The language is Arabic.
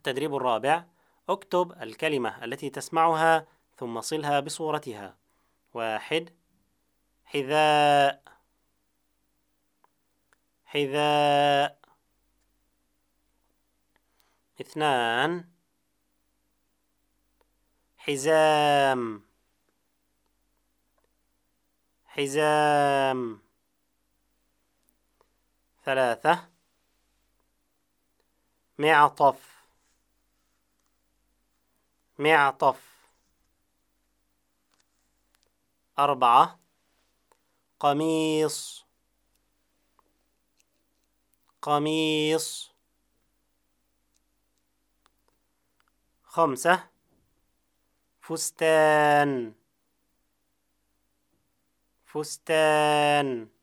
التدريب الرابع: اكتب الكلمة التي تسمعها ثم صلها بصورتها. 1. حذاء، حذاء. 2. حزام، حزام. 3. معطف، معطف. 4. قميص، قميص. 5. فستان، فستان.